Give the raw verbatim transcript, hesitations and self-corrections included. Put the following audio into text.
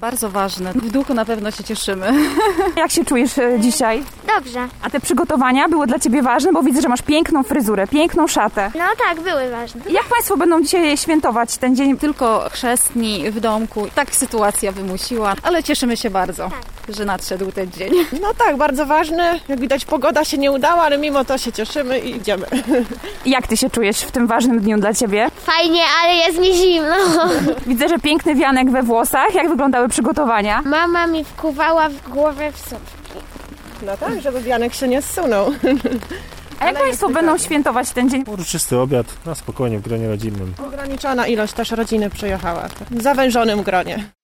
Bardzo ważne. W duchu na pewno się cieszymy. Jak się czujesz e, dzisiaj? Dobrze. A te przygotowania były dla Ciebie ważne? Bo widzę, że masz piękną fryzurę, piękną szatę. No tak, były ważne. Jak Państwo będą dzisiaj świętować ten dzień? Tylko chrzestni w domku. Tak sytuacja wymusiła, ale cieszymy się bardzo, że nadszedł ten dzień. No tak, bardzo ważne. Jak widać, pogoda się nie udała, ale mimo to się cieszymy i idziemy. Jak Ty się czujesz w tym ważnym dniu dla Ciebie? Fajnie, ale jest mi zimno. Widzę, że piękny wianek we włosach. Jak wyglądały przygotowania? Mama mi wkuwała w głowę w słupki. No tak, żeby wianek się nie zsunął. A jak Państwo będą świętować ten dzień? Uroczysty obiad, na spokojnie w gronie rodzinnym. Ograniczona ilość też rodziny przyjechała. W zawężonym gronie.